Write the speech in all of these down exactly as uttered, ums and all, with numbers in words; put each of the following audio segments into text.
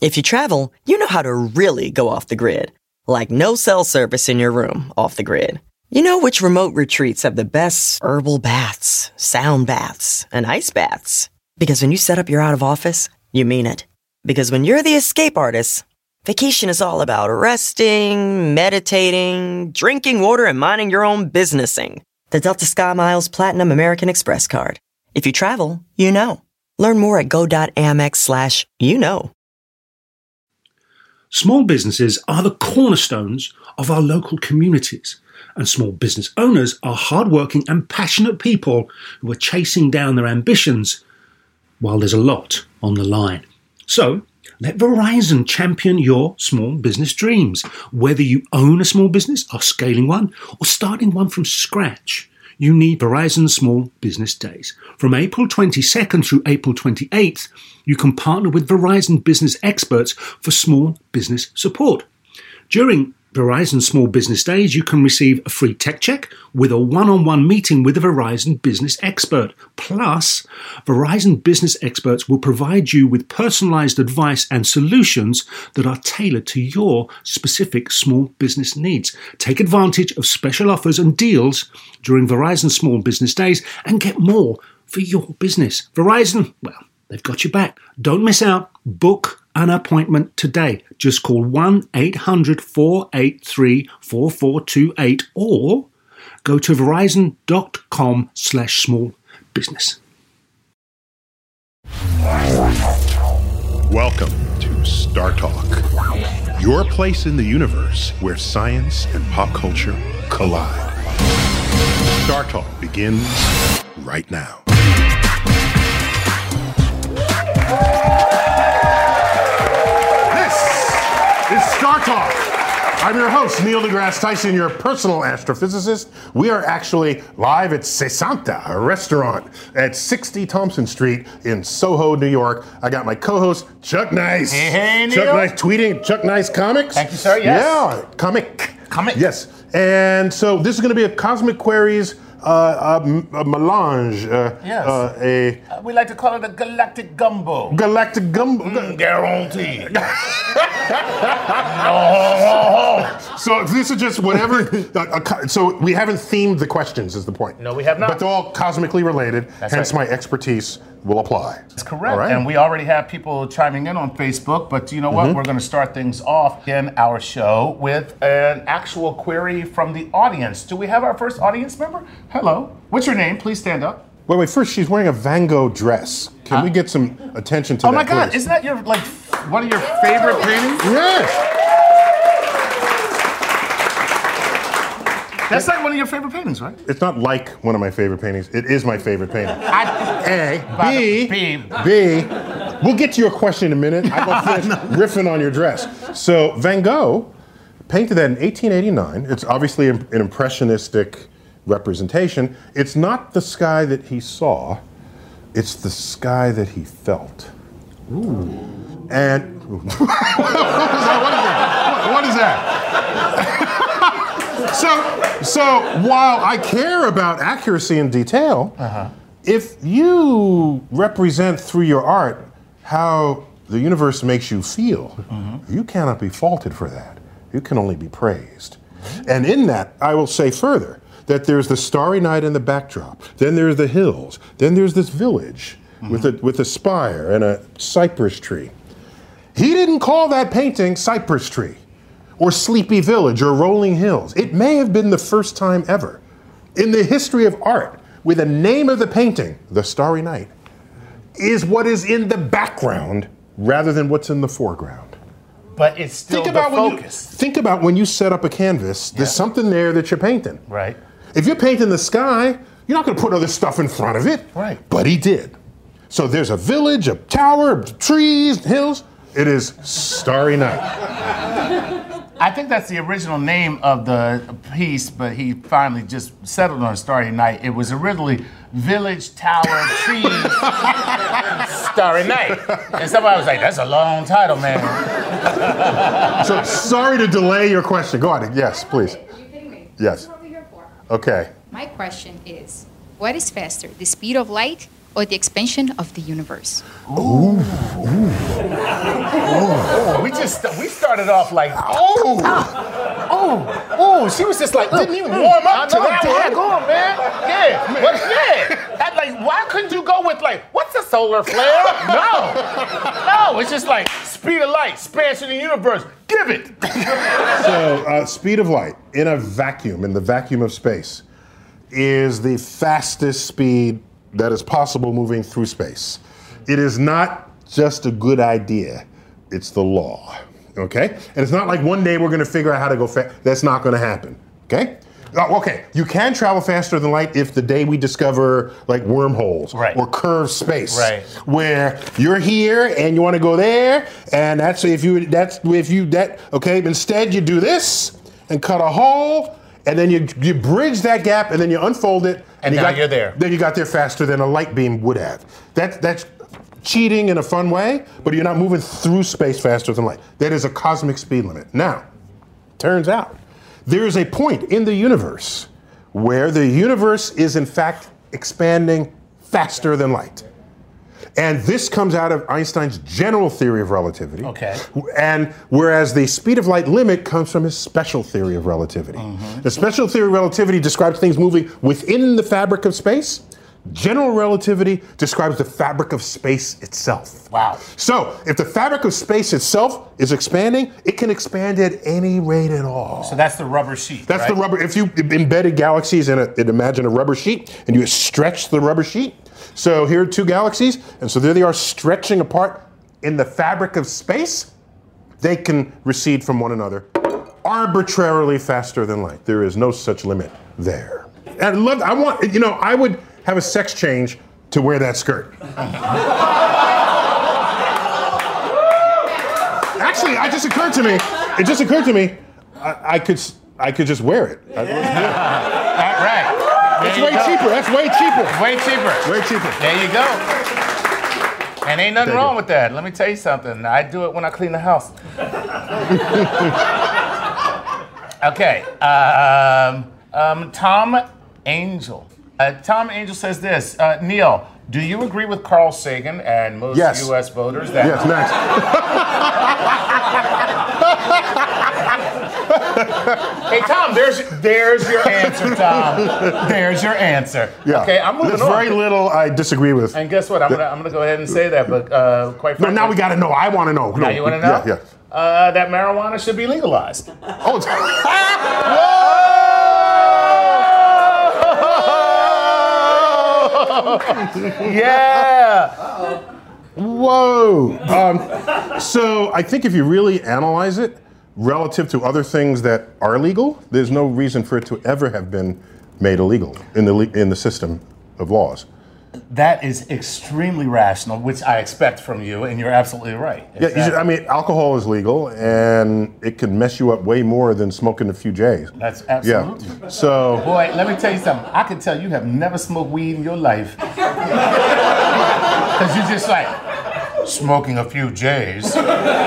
If you travel, you know how to really go off the grid. Like no cell service in your room off the grid. You know which remote retreats have the best herbal baths, sound baths, and ice baths. Because when you set up your out of office, you mean it. Because when you're the escape artist, vacation is all about resting, meditating, drinking water, and minding your own businessing. The Delta SkyMiles Platinum American Express card. If you travel, you know. Learn more at go.amex slash you know. Small businesses are the cornerstones of our local communities, and small business owners are hardworking and passionate people who are chasing down their ambitions while there's a lot on the line. So, let Verizon champion your small business dreams. Whether you own a small business, are scaling one, or starting one from scratch, you need Verizon Small Business Days. From April twenty-second through April twenty-eighth, you can partner with Verizon Business Experts for small business support. During Verizon Small Business Days, you can receive a free tech check with a one-on-one meeting with a Verizon business expert. Plus, Verizon business experts will provide you with personalized advice and solutions that are tailored to your specific small business needs. Take advantage of special offers and deals during Verizon Small Business Days and get more for your business. Verizon, well, they've got your back. Don't miss out. Book an appointment today. Just call one eight hundred four eight three four four two eight or go to verizon.com slash small business. Welcome to Star Talk, your place in the universe where science and pop culture collide. Star Talk begins right now. It's Star Talk. I'm your host, Neil deGrasse Tyson, your personal astrophysicist. We are actually live at Sesanta, a restaurant at sixty Thompson Street in Soho, New York. I got my co-host, Chuck Nice. Hey, hey, Neil. Chuck Nice tweeting, Chuck Nice Comics. Thank you, sir, yes. Yeah, comic. Comic. Yes. And so this is going to be a Cosmic Queries uh, a, a melange. Uh, yes. Uh, a uh, we like to call it a galactic gumbo. Galactic gumbo. Mm, guaranteed. no. So this is just whatever. uh, uh, so we haven't themed the questions, is the point. No, we have not. But they're all cosmically related. That's hence, right. my expertise will apply. That's correct. All right. And we already have people chiming in on Facebook. But you know what? Mm-hmm. We're going to start things off in our show with an actual query from the audience. Do we have our first audience member? Hello. What's your name? Please stand up. Wait, wait. First, she's wearing a Van Gogh dress. Can Huh? we get some attention to Oh that? my God! please? Isn't that your like one of your favorite paintings? Yes. That's like one of your favorite paintings, right? It's not like one of my favorite paintings. It is my favorite painting. I, A. By B. the- B. We'll get to your question in a minute. I will finish riffing on your dress. So Van Gogh painted that in eighteen eighty-nine. It's obviously an impressionistic representation. It's not the sky that he saw. It's the sky that he felt. Ooh. And what is that? What is that? so, so while I care about accuracy and detail, uh-huh. if you represent through your art how the universe makes you feel, mm-hmm. you cannot be faulted for that. You can only be praised. Mm-hmm. And in that, I will say further, that there's the starry night in the backdrop, then there's the hills, then there's this village mm-hmm. with a with a spire and a cypress tree. He didn't call that painting Cypress Tree or Sleepy Village or Rolling Hills. It may have been the first time ever in the history of art where the name of the painting, The Starry Night, is what is in the background rather than what's in the foreground. But it's still think the about when focus. You, think about when you set up a canvas, there's Yeah. something there that you're painting. Right. If you're painting the sky, you're not going to put other stuff in front of it. Right. But he did. So there's a village, a tower, trees, hills. It is Starry Night. I think that's the original name of the piece, but he finally just settled on Starry Night. It was originally Village, Tower, Trees, Starry Night. And somebody was like, that's a long title, man. So sorry to delay your question. Go on. Yes, please. Are you kidding me? Yes. That's what we're here for. Okay. My question is, what is faster, the speed of light or the expansion of the universe? Ooh. Ooh. Oh, we just we started off like, oh, oh, oh. She was just like, didn't even warm up to that one. Go on, man. Yeah, but yeah. That, like, why couldn't you go with like, what's a solar flare? No, no. It's just like speed of light, expansion of the universe. Give it. So, uh, speed of light in a vacuum, in the vacuum of space, is the fastest speed that is possible moving through space. It is not just a good idea, it's the law, okay? And it's not like one day we're gonna figure out how to go fast. That's not gonna happen, okay? Oh, okay, you can travel faster than light if the day we discover like wormholes right. or curved space, right. where you're here and you want to go there, and that's if you that's if you that okay. Instead, you do this and cut a hole, and then you you bridge that gap, and then you unfold it, and, and you now got, you're there. Then you got there faster than a light beam would have. That that's cheating in a fun way, but you're not moving through space faster than light. That is a cosmic speed limit. Now, turns out. There is a point in the universe where the universe is in fact expanding faster than light. And this comes out of Einstein's general theory of relativity. Okay. And whereas the speed of light limit comes from his special theory of relativity. Mm-hmm. The special theory of relativity describes things moving within the fabric of space. General relativity describes the fabric of space itself. Wow. So, if the fabric of space itself is expanding, it can expand at any rate at all. So that's the rubber sheet, That's right? the rubber. If you embedded galaxies in a, imagine a rubber sheet, and you stretch the rubber sheet. So here are two galaxies, and so there they are stretching apart in the fabric of space. They can recede from one another arbitrarily faster than light. There is no such limit there. And I love, I want, you know, I would have a sex change to wear that skirt. Actually, it just occurred to me. It just occurred to me. I, I could, I could just wear it. I, yeah. Right. It's way go. cheaper. That's way cheaper. Way cheaper. Way cheaper. There you go. And ain't nothing Thank wrong you. with that. Let me tell you something. I do it when I clean the house. Okay. Um, um, Tom Angel. Uh, Tom Angel says this, uh, Neil, do you agree with Carl Sagan and most yes. U S voters that... Yes, next. Hey, Tom, there's there's your answer, Tom. There's your answer. Yeah. Okay, I'm moving There's on. very little I disagree with. And guess what? I'm gonna I'm gonna go ahead and say that, but uh, quite frankly... No, now we gotta know. I wanna know. Now no. you wanna know? Yeah, yeah. Uh, that marijuana should be legalized. Oh, it's... Yeah. Whoa. Um, so I think if you really analyze it relative to other things that are legal, there's no reason for it to ever have been made illegal in the in the system of laws. That is extremely rational, which I expect from you, and you're absolutely right. Exactly. Yeah, you should, I mean, alcohol is legal, and it can mess you up way more than smoking a few J's. That's absolutely. Yeah. So, boy, let me tell you something. I can tell you have never smoked weed in your life, because you're just like smoking a few J's.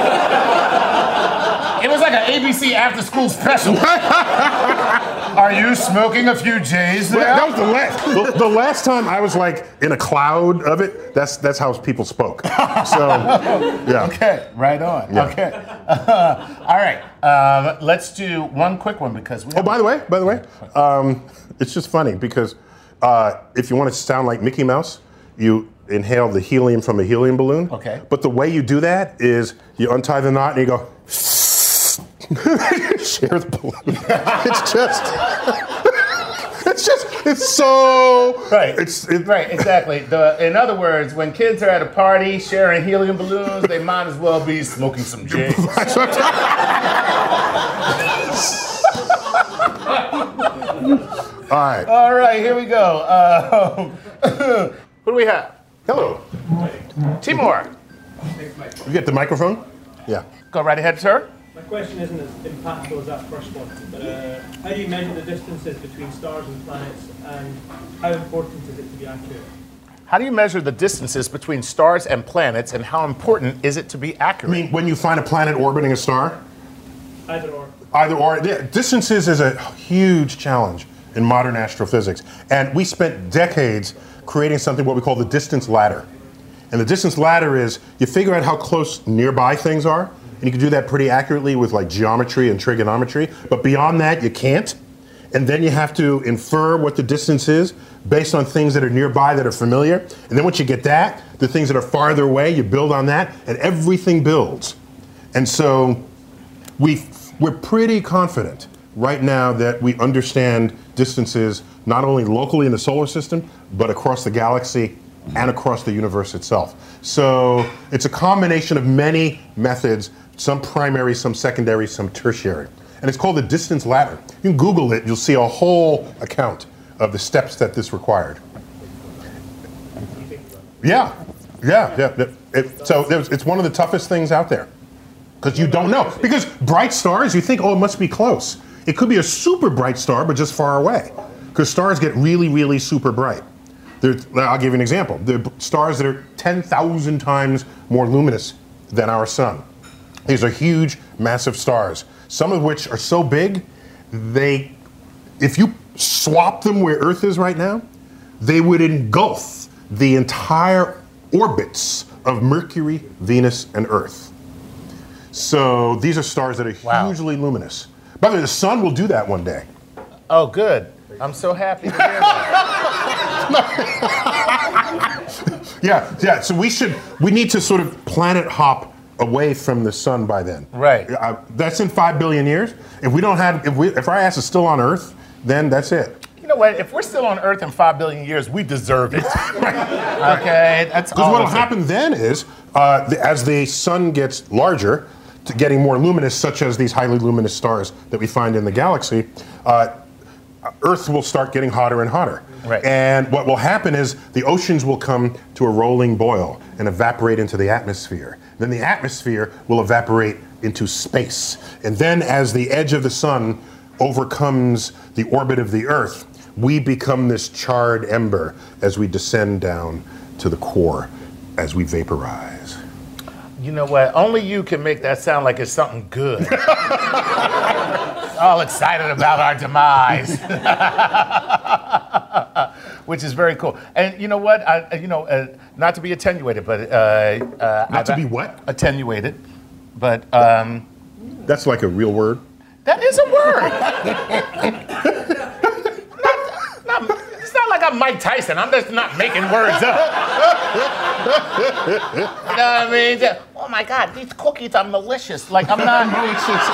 It was like an A B C after-school special. Are you smoking a few J's there? That was the last. The, the last time I was like in a cloud of it. That's that's how people spoke. So, yeah. Okay, right on. Yeah. Okay. Uh, all right. Um, let's do one quick one because we. Oh, by the way, by the way, um, it's just funny because uh, if you want to sound like Mickey Mouse, you inhale the helium from a helium balloon. Okay. But the way you do that is you untie the knot and you go. Share the balloon. It's just, it's just, it's so right. It's it, right, exactly. The, in other words, when kids are at a party sharing helium balloons, they might as well be smoking some J's. All right. All right, here we go. Uh, who do we have? Hello. Timur. You get the microphone? Yeah. Go right ahead, sir. My question isn't as impactful as that first one, but uh, how do you measure the distances between stars and planets, and how important is it to be accurate? How do you measure the distances between stars and planets, and how important is it to be accurate? I mean, when you find a planet orbiting a star? Either or. Either or. Yeah, distances is a huge challenge in modern astrophysics. And we spent decades creating something what we call the distance ladder. And the distance ladder is you figure out how close nearby things are, and you can do that pretty accurately with like geometry and trigonometry, but beyond that you can't. And then you have to infer what the distance is based on things that are nearby that are familiar. And then once you get that, the things that are farther away, you build on that, and everything builds. And so we we're pretty confident right now that we understand distances not only locally in the solar system, but across the galaxy and across the universe itself. So it's a combination of many methods, some primary, some secondary, some tertiary. And it's called the distance ladder. You can Google it, you'll see a whole account of the steps that this required. Yeah, yeah, yeah. It, it, so there's, it's one of the toughest things out there. Because you don't know. Because bright stars, you think, oh, it must be close. It could be a super bright star, but just far away. Because stars get really, really super bright. There's, I'll give you an example. There are stars that are ten thousand times more luminous than our sun. These are huge, massive stars, some of which are so big, they, if you swap them where Earth is right now, they would engulf the entire orbits of Mercury, Venus, and Earth. So these are stars that are wow. hugely luminous. By the way, the sun will do that one day. Oh, good. I'm so happy to hear that. yeah, yeah. So we should, we need to sort of planet hop away from the sun by then. Right. Uh, that's in five billion years. If we don't have, if we, if our ass is still on Earth, then that's it. You know what? If we're still on Earth in five billion years, we deserve it. Okay, that's all. Because what will happen then is, uh, the, as the sun gets larger, to getting more luminous, such as these highly luminous stars that we find in the galaxy, uh, Earth will start getting hotter and hotter. Right. And what will happen is the oceans will come to a rolling boil and evaporate into the atmosphere. Then the atmosphere will evaporate into space. And then as the edge of the sun overcomes the orbit of the Earth, we become this charred ember as we descend down to the core, as we vaporize. You know what? Only you can make that sound like it's something good. All excited about our demise. Which is very cool. And you know what? I, you know, uh, not to be attenuated, but uh, uh, not I've to be what? Attenuated, but um, that's like a real word. That is a word. not, not, it's not like I'm Mike Tyson. I'm just not making words up. You know what I mean? Just, oh my God, these cookies are malicious. Like I'm not malicious.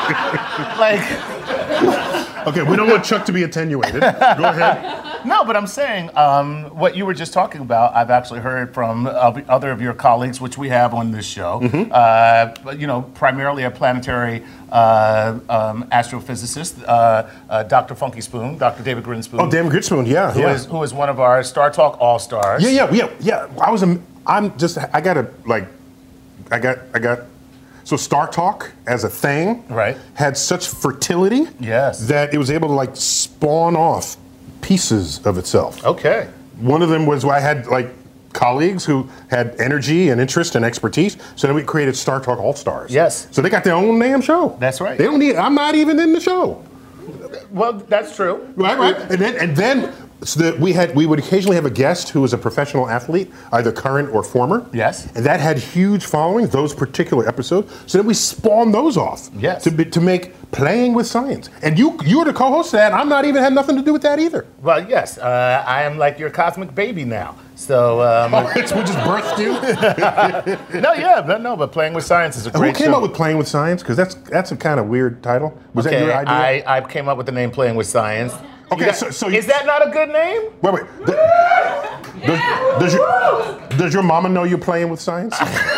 Like. Okay, we don't want Chuck to be attenuated. Go ahead. No, but I'm saying um, what you were just talking about, I've actually heard from uh, other of your colleagues, which we have on this show. Mm-hmm. Uh, you know, primarily a planetary uh, um, astrophysicist, uh, uh, Doctor Funky Spoon, Doctor David Grinspoon. Oh, David Grinspoon, yeah, who yeah. Is, who is one of our Star Talk All-Stars. Yeah, yeah, yeah, yeah. I was, a, I'm just, I gotta, like, I got, I got, so Star Talk as a thing right. had such fertility yes. that it was able to, like, spawn off pieces of itself. Okay. One of them was I had like colleagues who had energy and interest and expertise, so then we created Star Talk All Stars. Yes. So they got their own damn show. That's right. They don't need. I'm not even in the show. Well, that's true. Right, right. And then and then so that we had we would occasionally have a guest who was a professional athlete, either current or former. Yes. And that had huge followings. Those particular episodes. So then we spawned those off. Yes. To be, to make Playing with Science. And you you were the co-host of that. I'm not even had nothing to do with that either. Well, yes. Uh, I am like your cosmic baby now. So um, oh, it's, we just birthed you. No, yeah, but no, but Playing with Science is a great. Who came show. up with Playing with Science? Because that's that's a kind of weird title. Was okay, that your idea? I, I came up with the name Playing with Science. Okay, got, so, so is that not a good name? Wait, wait. The, does, does, your, does your mama know you're playing with science?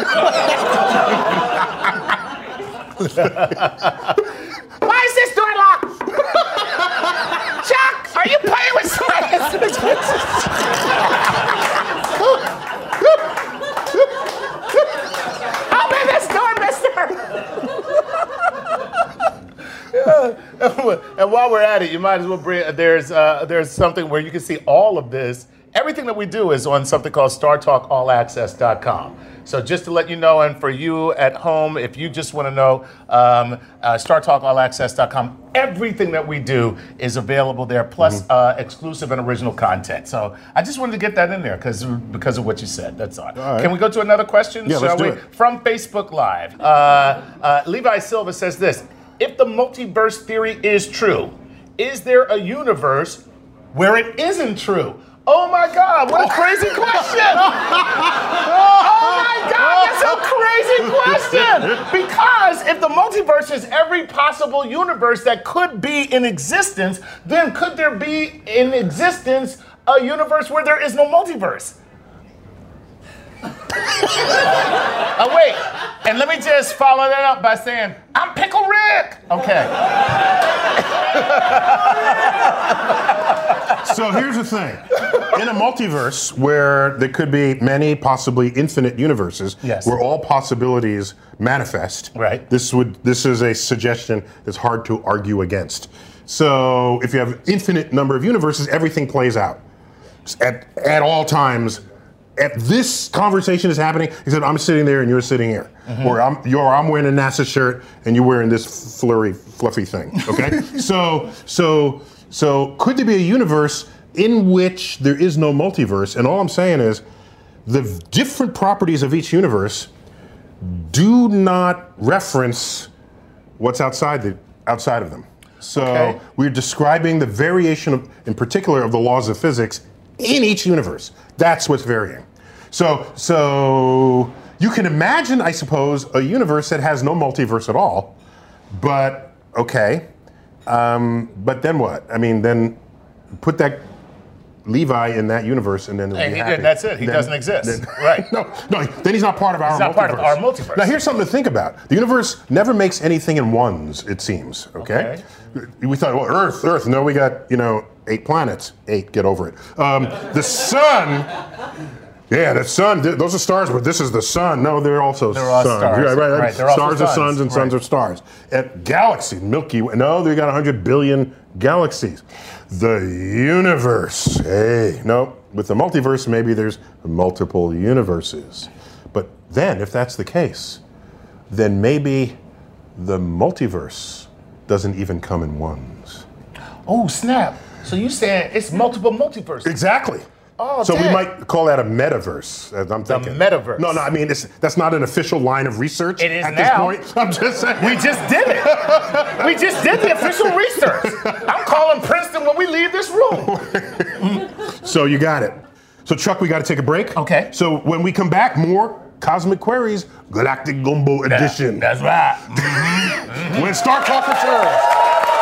Why is this door locked? Chuck, are you playing with science? Open this door, mister. Yeah. And while we're at it, you might as well bring. There's uh, there's something where you can see all of this everything that we do is on something called star talk all access dot com. So just to let you know, and for you at home, if you just want to know, um, uh, star talk all access dot com, everything that we do is available there, plus mm-hmm. uh, exclusive and original content. So I just wanted to get that in there because because of what you said. That's all. all right. Can we go to another question? Yeah, shall let's do we? it. From Facebook Live, uh, uh, Levi Silva says this: if the multiverse theory is true, is there a universe where it isn't true? Oh my God, what a crazy question! Oh my God, that's a crazy question! Because if the multiverse is every possible universe that could be in existence, then could there be in existence a universe where there is no multiverse? Oh wait, and let me just follow that up by saying, I'm Pickle Rick! Okay. So here's the thing. In a multiverse where there could be many, possibly infinite universes, yes. where all possibilities manifest, right. this would this is a suggestion that's hard to argue against. So if you have infinite number of universes, everything plays out. At at all times, at this conversation is happening, except I'm sitting there and you're sitting here. Mm-hmm. Or I'm you're I'm wearing a NASA shirt and you're wearing this flurry, fluffy thing. Okay? so so so could there be a universe in which there is no multiverse? And all I'm saying is the different properties of each universe do not reference what's outside the outside of them. So okay. we're describing the variation of, in particular, of the laws of physics in each universe. That's what's varying. So so you can imagine, I suppose, a universe that has no multiverse at all. But okay, um, but then what? I mean, then put that Levi in that universe, and then hey, be he happy. did, that's it. He then, doesn't exist. Then, right? No, no. Then he's not part of our he's multiverse. Not part of our multiverse. Now, here's something to think about. The universe never makes anything in ones. It seems. Okay. okay. We thought, well, Earth, Earth. No, we got you know eight planets. Eight. Get over it. Um, the sun. Yeah, the sun. Th- those are stars, but this is the sun. No, they're also they're all suns. stars. Right, right. right. They're stars also are suns, and right. suns are stars. And galaxy, Milky Way. No, they got one hundred billion galaxies. The universe. Hey, no. With the multiverse, maybe there's multiple universes. But then, if that's the case, then maybe the multiverse doesn't even come in ones. Oh, snap. So you're saying it's multiple multiverses. Exactly. Oh, so damn. we might call that a metaverse. As I'm thinking. The metaverse. No, no. I mean, it's, that's not an official line of research. It is at now. this point. I'm just saying. We just did it. We just did the official research. I'm calling Princeton when we leave this room. So you got it. So Chuck, we got to take a break. Okay. So when we come back, more Cosmic Queries, Galactic Gumbo Edition. That's right. Mm-hmm. Mm-hmm. When Star Talk returns.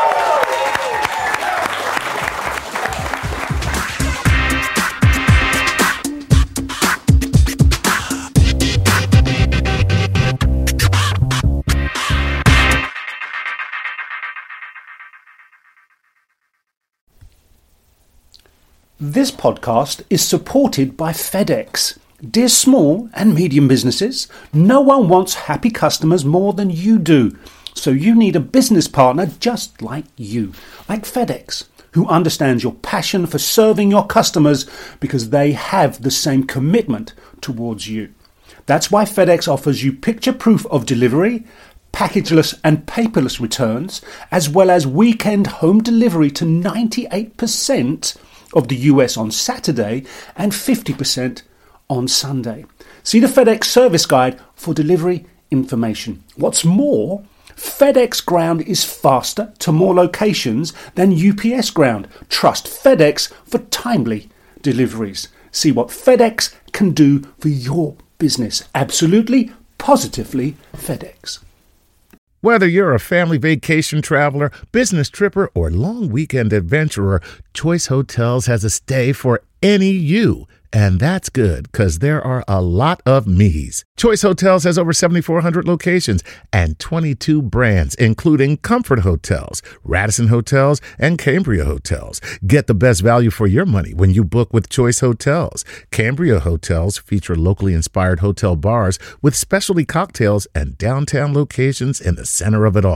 This podcast is supported by FedEx. Dear small and medium businesses, no one wants happy customers more than you do. So you need a business partner just like you, like FedEx, who understands your passion for serving your customers because they have the same commitment towards you. That's why FedEx offers you picture proof of delivery, packageless and paperless returns, as well as weekend home delivery to ninety-eight percent of the U S on Saturday and fifty percent on Sunday. See the FedEx service guide for delivery information. What's more, FedEx Ground is faster to more locations than U P S Ground. Trust FedEx for timely deliveries. See what FedEx can do for your business. Absolutely, positively FedEx. Whether you're a family vacation traveler, business tripper, or long weekend adventurer, Choice Hotels has a stay for any you. And that's good, because there are a lot of me's. Choice Hotels has over seventy-four hundred locations and twenty-two brands, including Comfort Hotels, Radisson Hotels, and Cambria Hotels. Get the best value for your money when you book with Choice Hotels. Cambria Hotels feature locally inspired hotel bars with specialty cocktails and downtown locations in the center of it all.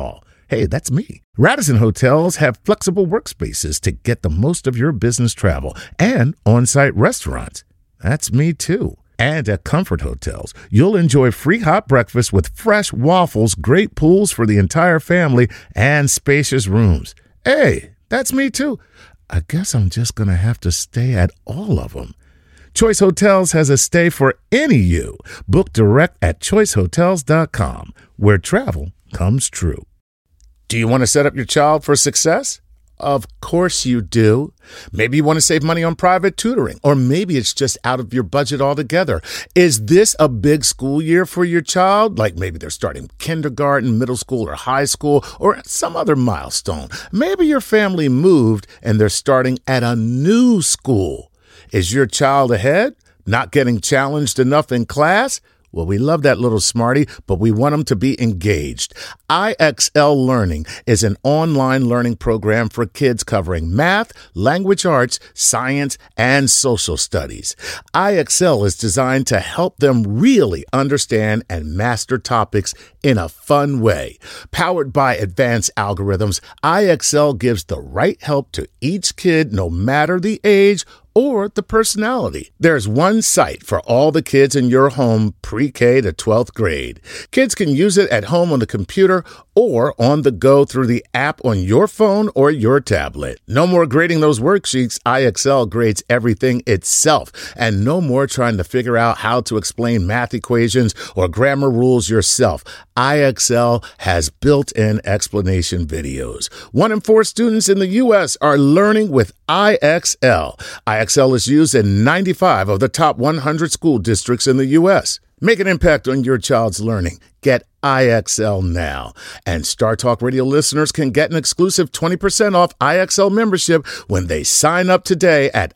Hey, that's me. Radisson Hotels have flexible workspaces to get the most of your business travel and on-site restaurants. That's me too. And at Comfort Hotels, you'll enjoy free hot breakfast with fresh waffles, great pools for the entire family, and spacious rooms. Hey, that's me too. I guess I'm just going to have to stay at all of them. Choice Hotels has a stay for any you. Book direct at choice hotels dot com, where travel comes true. Do you want to set up your child for success? Of course you do. Maybe you want to save money on private tutoring, or maybe it's just out of your budget altogether. Is this a big school year for your child? Like maybe they're starting kindergarten, middle school, or high school, or some other milestone. Maybe your family moved and they're starting at a new school. Is your child ahead? Not getting challenged enough in class? Well, we love that little smarty, but we want them to be engaged. I X L Learning is an online learning program for kids covering math, language arts, science, and social studies. I X L is designed to help them really understand and master topics in a fun way. Powered by advanced algorithms, I X L gives the right help to each kid, no matter the age or the personality. There's one site for all the kids in your home, pre-K to twelfth grade. Kids can use it at home on the computer or on the go through the app on your phone or your tablet. No more grading those worksheets. I X L grades everything itself. And no more trying to figure out how to explain math equations or grammar rules yourself. I X L has built-in explanation videos. One in four students in the U S are learning with I X L. I X L is used in ninety-five of the top one hundred school districts in the U S. Make an impact on your child's learning. Get I X L now. And Star Talk Radio listeners can get an exclusive twenty percent off I X L membership when they sign up today at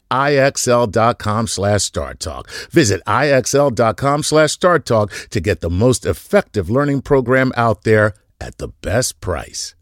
IXL.com slash Star Talk. Visit IXL.com slash Star Talk to get the most effective learning program out there at the best price.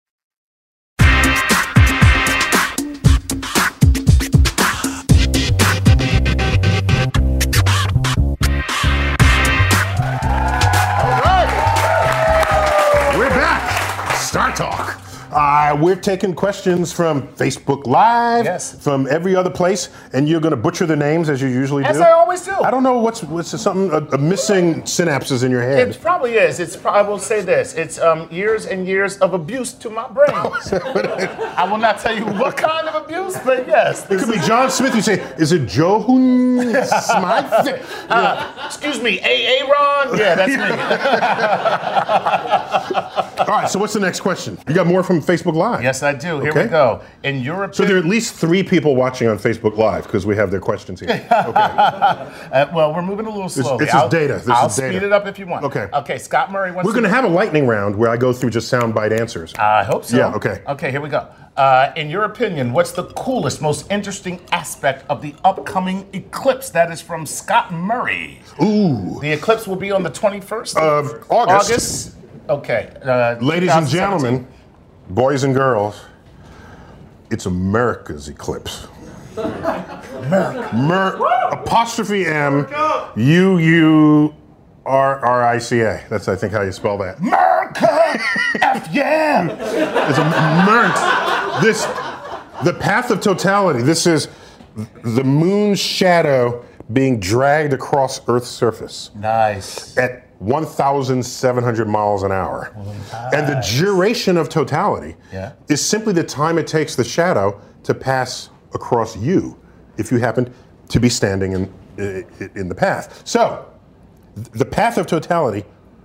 Star Talk. Uh, we're taking questions from Facebook Live, yes, from every other place, and you're going to butcher the names as you usually do. As I always do. I don't know what's what's something a, a missing synapses in your head. It probably is. It's. I will say this. It's um, years and years of abuse to my brain. I will not tell you what kind of abuse, but yes. It could be John Smith. You say, is it Joe Smith? uh, excuse me, A. Aaron? Yeah, that's me. All right, so what's the next question? You got more from Facebook Live? Yes, I do. Here okay. we go. In Europe, so there are at least three people watching on Facebook Live because we have their questions here. Okay. uh, well, we're moving a little slowly. This, this is data. This I'll is data. speed it up if you want. Okay. Okay. Scott Murray wants. We're going to have a lightning round where I go through just soundbite answers. I hope so. Yeah. Okay. Okay. Here we go. Uh, in your opinion, what's the coolest, most interesting aspect of the upcoming eclipse? That is from Scott Murray. Ooh. The eclipse will be on the twenty-first of August. August. Okay. Uh, Ladies and gentlemen, boys and girls, it's America's eclipse. America. Mer- apostrophe M U U R R I C A. That's, I think, how you spell that. America! F yeah! It's a Mer- This, the path of totality. This is the moon's shadow being dragged across Earth's surface. Nice. At one thousand seven hundred miles an hour. Nice. And the duration of totality yeah. is simply the time it takes the shadow to pass across you if you happen to be standing in, in the path. So, the path of totality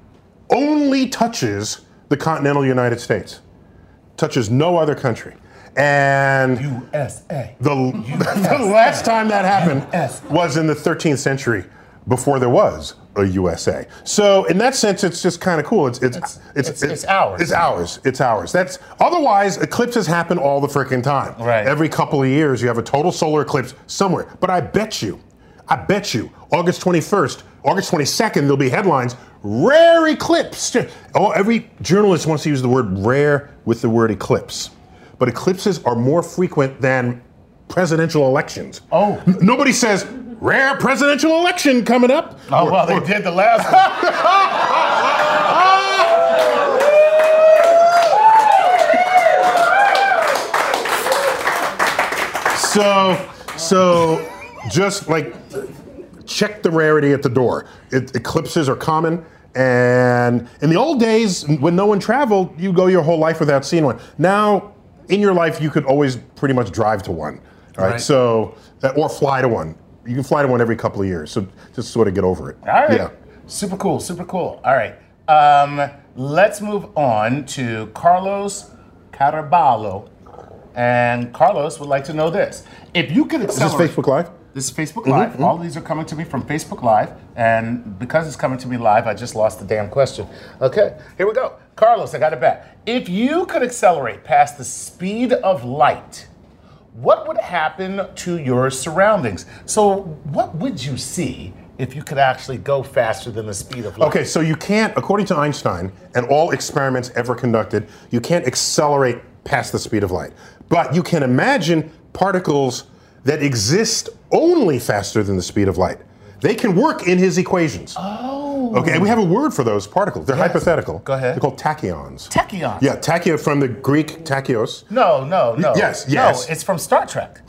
only touches the continental United States, touches no other country. And U S A. The, U S A. The last time that happened U S A. Was in the thirteenth century, before there was a U S A. So in that sense, it's just kind of cool. It's it's it's, it's, it's, it's, it's ours. It's ours. It's ours. That's otherwise eclipses happen all the freaking time. Right. Every couple of years, you have a total solar eclipse somewhere. But I bet you, I bet you, August twenty-first, August twenty-second, there'll be headlines. Rare eclipse. Oh, every journalist wants to use the word rare with the word eclipse. But eclipses are more frequent than presidential elections. Oh. N- nobody says, rare presidential election coming up. Oh, or, well, they or, did the last one. So, so just like check the rarity at the door. It, eclipses are common. And in the old days, when no one traveled, you go your whole life without seeing one. Now, in your life, you could always pretty much drive to one. All right. Right. So, or fly to one. You can fly to one every couple of years. So just sort of get over it. All right. Yeah. Super cool, super cool. All right. Um, let's move on to Carlos Caraballo. And Carlos would like to know this. If you could Is this accelerate... Facebook Live? This is Facebook Live. Mm-hmm. All of these are coming to me from Facebook Live. And because it's coming to me live, I just lost the damn question. Okay, here we go. Carlos, I got it back. If you could accelerate past the speed of light, what would happen to your surroundings? So what would you see if you could actually go faster than the speed of light? Okay, so you can't, according to Einstein and all experiments ever conducted, you can't accelerate past the speed of light. But you can imagine particles that exist only faster than the speed of light. They can work in his equations. Oh. Okay, and we have a word for those particles. They're Yes. hypothetical. Go ahead. They're called tachyons. Tachyons? Yeah, tachyo from the Greek tachyos. No, no, no. Yes, yes. No, it's from Star Trek.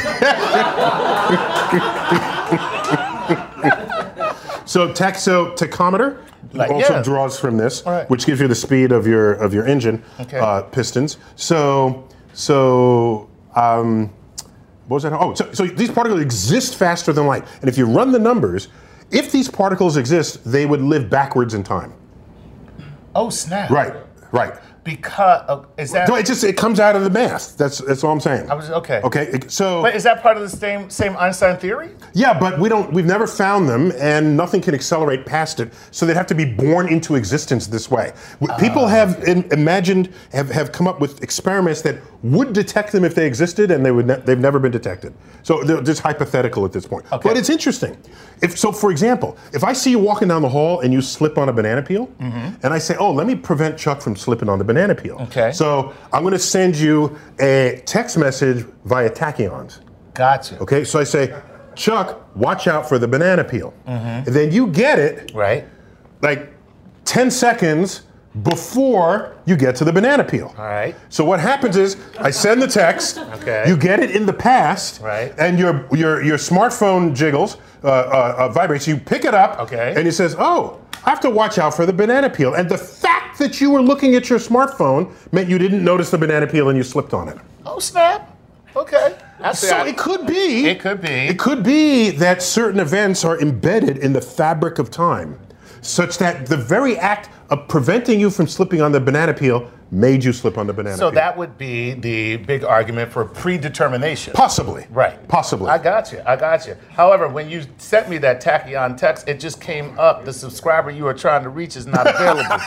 So taxo tachometer Like, also yeah. draws from this, All right. which gives you the speed of your of your engine Okay. uh, pistons. So so um, what was that? Oh, so, so these particles exist faster than light, and if you run the numbers, if these particles exist, they would live backwards in time. Oh, snap. Right, right. Because, uh, is that... No, it just it comes out of the math. That's that's all I'm saying. I was, okay. Okay, it- so But is that part of the same same Einstein theory? yeah, but we don't. We've never found them, and nothing can accelerate past it. So they'd have to be born into existence this way. W- People have in, imagined, have, have come up with experiments that would detect them if they existed, and they would. Ne- they've never been detected. So they're just hypothetical at this point. Okay. But it's interesting. If so, for example, if I see you walking down the hall and you slip on a banana peel, and I say, "Oh, let me prevent Chuck from slipping on the banana peel." Okay. So I'm going to send you a text message via tachyons. Gotcha. Okay, so I say, Chuck, watch out for the banana peel. And then you get it Right. like ten seconds before you get to the banana peel. All right. So what happens is I send the text, Okay. you get it in the past, Right. and your your your smartphone jiggles, uh, uh, uh, vibrates, you pick it up, Okay. and it says, oh, I have to watch out for the banana peel. And the fact that you were looking at your smartphone meant you didn't notice the banana peel and you slipped on it. Oh, snap. Okay. That's So it could be. It could be. It could be that certain events are embedded in the fabric of time, such that the very act of preventing you from slipping on the banana peel made you slip on the banana So peel. that would be the big argument for predetermination. Possibly. Right. Possibly. I got you. I got you. However, when you sent me that tachyon text, it just came up. The subscriber you are trying to reach is not available.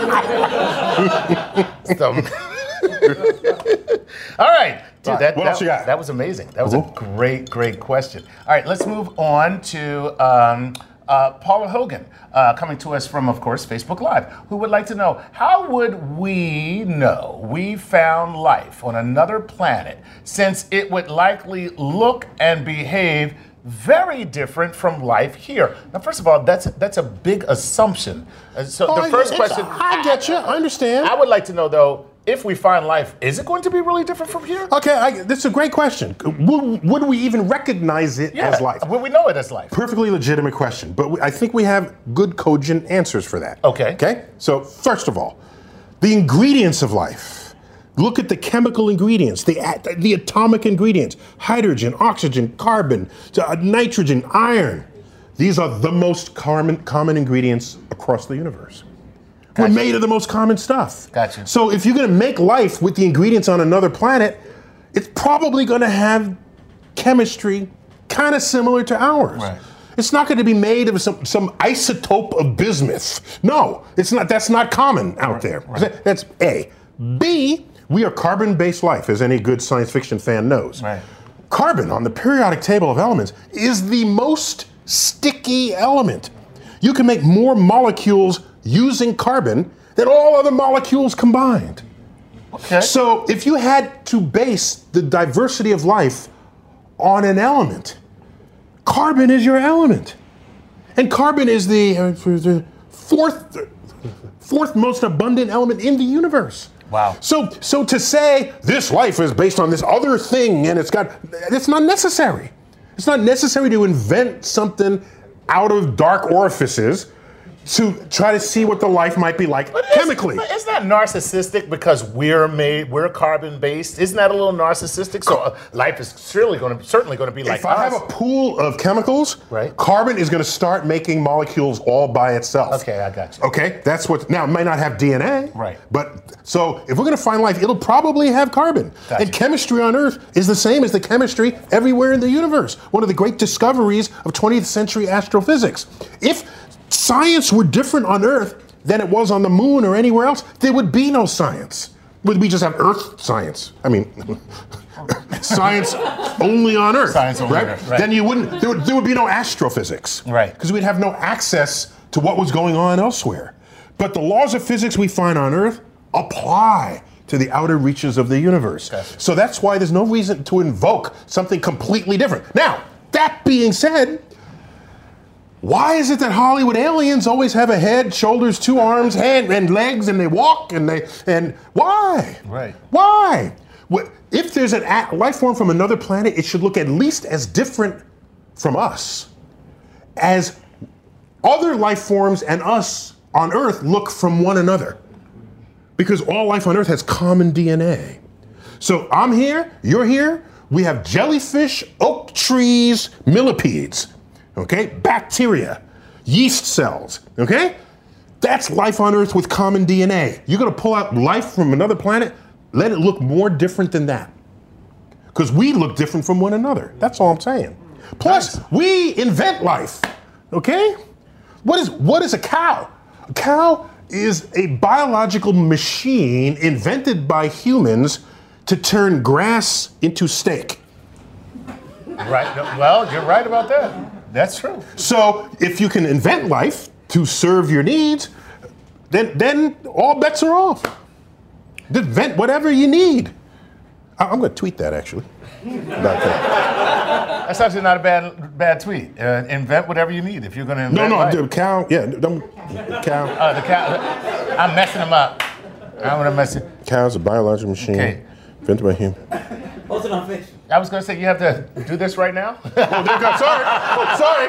So- all right. Dude, All right, that, what that, else you got? that was amazing. That was Mhm. a great, great question. All right, let's move on to um, uh, Paula Hogan, uh, coming to us from, of course, Facebook Live, who would like to know, how would we know we found life on another planet, since it would likely look and behave very different from life here? Now, first of all, that's that's a big assumption. Uh, so Oh, the first it's- question, I get you. I understand. I would like to know, though, if we find life, is it going to be really different from here? Okay, I, this is a great question. Would, would we even recognize it as life? Will we know it as life? Perfectly legitimate question, but we, I think we have good, cogent answers for that. Okay. Okay? So, first of all, the ingredients of life. Look at the chemical ingredients, the, at- the atomic ingredients: hydrogen, oxygen, carbon, uh, nitrogen, iron. These are the most common, common ingredients across the universe. We're Gotcha. made of the most common stuff. Gotcha. So if you're going to make life with the ingredients on another planet, it's probably going to have chemistry kind of similar to ours. Right. It's not going to be made of some, some isotope of bismuth. No, it's not. That's not common out there. That- That's A. B, we are carbon-based life, as any good science fiction fan knows. Right. Carbon on the periodic table of elements is the most sticky element. You can make more molecules using carbon than all other molecules combined. Okay. So if you had to base the diversity of life on an element, carbon is your element. And carbon is the, uh, the fourth, fourth most abundant element in the universe. Wow. So, so to say this life is based on this other thing and it's got, it's not necessary. It's not necessary to invent something out of dark orifices to try to see what the life might be like but chemically. Isn't, isn't that narcissistic because we're made, we're carbon based? Isn't that a little narcissistic? So uh, life is certainly going to certainly going to be like if I us. have a pool of chemicals, right. carbon is going to start making molecules all by itself. Okay, I got you. Okay, that's what. Now it may not have D N A, right? But so if we're going to find life, it'll probably have carbon. Gotcha. And chemistry on Earth is the same as the chemistry everywhere in the universe. One of the great discoveries of twentieth century astrophysics. If science were different on Earth than it was on the moon or anywhere else, there would be no science. Would we just have Earth science? I mean, science only on Earth, Science only right? on Earth, right. Then you wouldn't. There would, there would be no astrophysics, Right. Because we'd have no access to what was going on elsewhere. But the laws of physics we find on Earth apply to the outer reaches of the universe. Gotcha. So that's why there's no reason to invoke something completely different. Now, that being said, why is it that Hollywood aliens always have a head, shoulders, two arms, hand, and legs, and they walk, and they, and why? Right. Why? Wh- If there's a a life form from another planet, it should look at least as different from us as other life forms and us on Earth look from one another. Because all life on Earth has common D N A. So I'm here, you're here, we have jellyfish, oak trees, millipedes, okay? Bacteria, yeast cells, okay? That's life on Earth with common D N A. You're gonna pull out life from another planet, let it look more different than that. Because we look different from one another. That's all I'm saying. Plus, we invent life, okay? What is what is a cow? A cow is a biological machine invented by humans to turn grass into steak. Right. No, well, you're right about that. That's true. So if you can invent life to serve your needs, then then all bets are off. Invent whatever you need. I- I'm going to tweet that actually. About that. That's actually not a bad bad tweet. Uh, invent whatever you need if you're going to No, invent no, life. the cow. Yeah, don't, cow. Uh, the cow. I'm messing them up. I'm gonna mess it. Cow's a biological machine Okay. invented by him. What's it on fish? I was gonna say you have to do this right now. Oh, there you go. Sorry. Oh, sorry.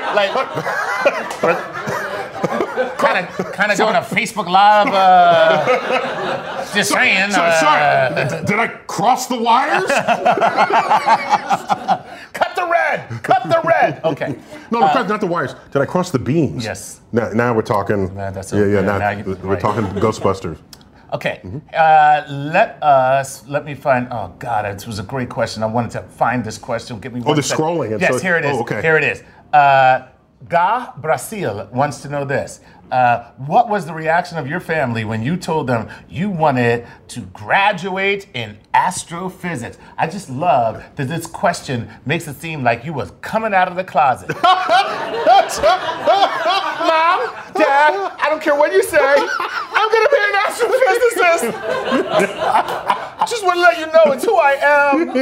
Like, kind of, kind of doing a Facebook Live. Uh, just saying. So, uh, sorry. Did I cross the wires? Cut the red. Cut the red. Okay. No, no, not the wires. Did I cross the beams? Yes. Now, now we're talking. Nah, that's yeah, okay. yeah. Now, Now you- we're right. talking Ghostbusters. Okay. Uh, let us. Let me find. Oh God, it was a great question. I wanted to find this question. Give me. Oh, one they're sec. scrolling, and Yes, so- here it is. oh, okay. Here it is. Uh, Ga Brasil wants to know this. Uh, what was the reaction of your family when you told them you wanted to graduate in astrophysics? I just love that this question makes it seem like you was coming out of the closet. Mom, Dad, I don't care what you say. I'm gonna be an astrophysicist. Just want to let you know it's who I am.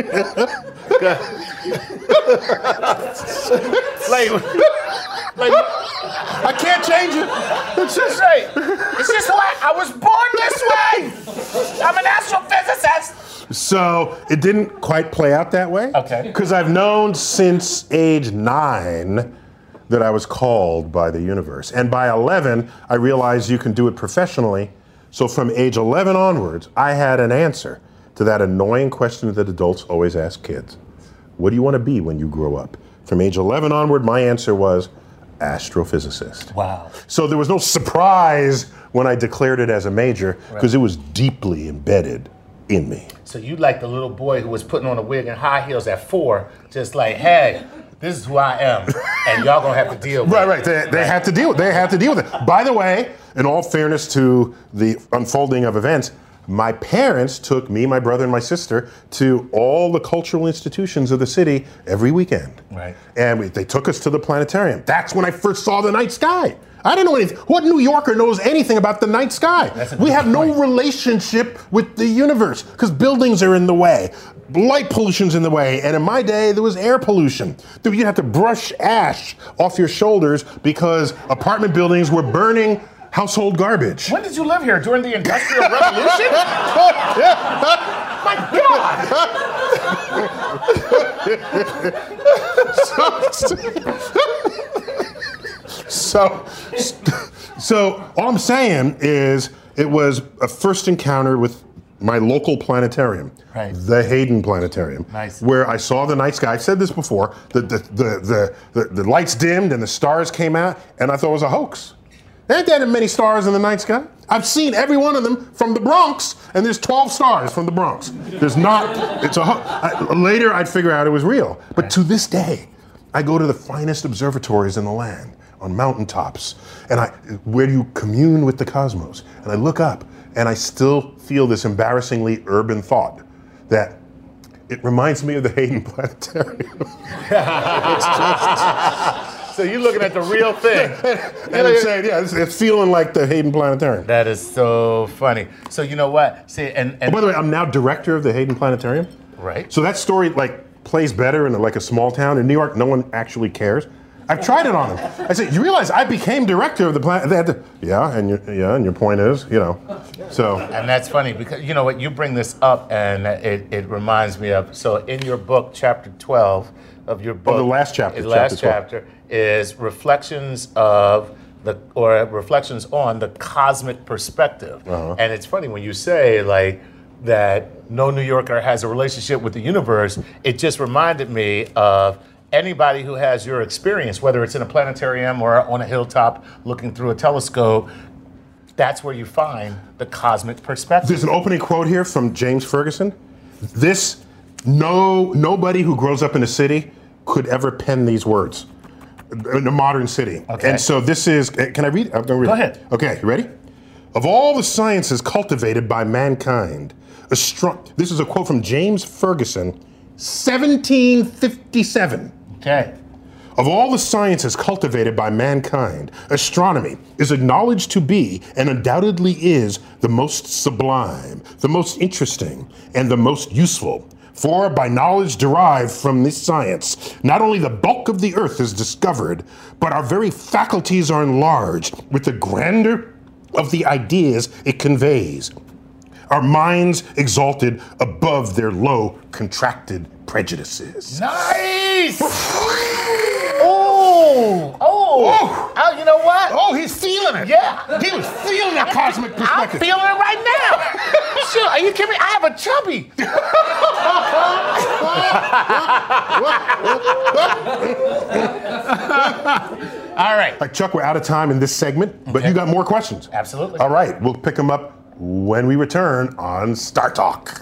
like, like, I can't change it. it's just right. It's just who I, I was born this way. I'm an astrophysicist. So it didn't quite play out that way. Okay. Because I've known since age nine that I was called by the universe. And by eleven, I realized you can do it professionally. So from age eleven onwards, I had an answer to that annoying question that adults always ask kids. What do you want to be when you grow up? From age eleven onward, my answer was astrophysicist. Wow. So there was no surprise when I declared it as a major because it was deeply embedded in me. So you like the little boy who was putting on a wig and high heels at four, just like, hey, this is who I am, and y'all gonna have to deal with Right, it. right. They, they had to deal. They had to deal with it. By the way, in all fairness to the unfolding of events, my parents took me, my brother, and my sister to all the cultural institutions of the city every weekend. Right. And we, they took us to the planetarium. That's when I first saw the night sky. I didn't know anything. What New Yorker knows anything about the night sky? That's a We good have no point. relationship with the universe because buildings are in the way. Light pollution's in the way. And in my day, there was air pollution. You'd have to brush ash off your shoulders because apartment buildings were burning household garbage. When did you live here? During the Industrial Revolution? My God! so, so, so all I'm saying is it was a first encounter with my local planetarium, Right. the Hayden Planetarium, Nice. where I saw the night sky. I've said this before. The the, the the the the lights dimmed and the stars came out, and I thought it was a hoax. There ain't that many stars in the night sky. I've seen every one of them from the Bronx, and there's twelve stars from the Bronx. There's not. It's a ho- I, later I'd figure out it was real, but Right. to this day, I go to the finest observatories in the land on mountaintops, and I where you commune with the cosmos, and I look up. And I still feel this embarrassingly urban thought that it reminds me of the Hayden Planetarium. It's just, So you're looking at the real thing. and I'm saying, yeah, it's, it's feeling like the Hayden Planetarium. That is so funny. So you know what? See, and, and Oh, by the way, I'm now director of the Hayden Planetarium. right. So that story like plays better in like a small town in New York. No one actually cares. I've tried it on them. I said, you realize I became director of the planet? They had to, yeah, and your, yeah, and your point is, you know, so. And that's funny because you know what, you bring this up and it, it reminds me of, so in your book, chapter twelve of your book. the last chapter, The last chapter chapter is reflections of the, or reflections on the cosmic perspective. Uh-huh. And it's funny when you say like that no New Yorker has a relationship with the universe, it just reminded me of anybody who has your experience, whether it's in a planetarium or on a hilltop looking through a telescope, that's where you find the cosmic perspective. There's an opening quote here from James Ferguson. This, no, nobody who grows up in a city could ever pen these words in a modern city. Okay. And so this is, can I read it? I'm gonna read Go it. ahead. Okay, you ready? Of all the sciences cultivated by mankind, astro- this is a quote from James Ferguson, seventeen fifty-seven. Okay. Of all the sciences cultivated by mankind, astronomy is acknowledged to be and undoubtedly is the most sublime, the most interesting, and the most useful. For by knowledge derived from this science, not only the bulk of the earth is discovered, but our very faculties are enlarged with the grandeur of the ideas it conveys. Our minds exalted above their low, contracted prejudices. Nice! oh, oh, oh, you know what? Oh, he's feeling it. Yeah. He was feeling that cosmic I'm perspective. feeling it right now. Shoot, are you kidding me? I have a chubby. All right. All right, Chuck, we're out of time in this segment, but Okay. you got more questions. Absolutely. All right, we'll pick them up when we return on Star Talk.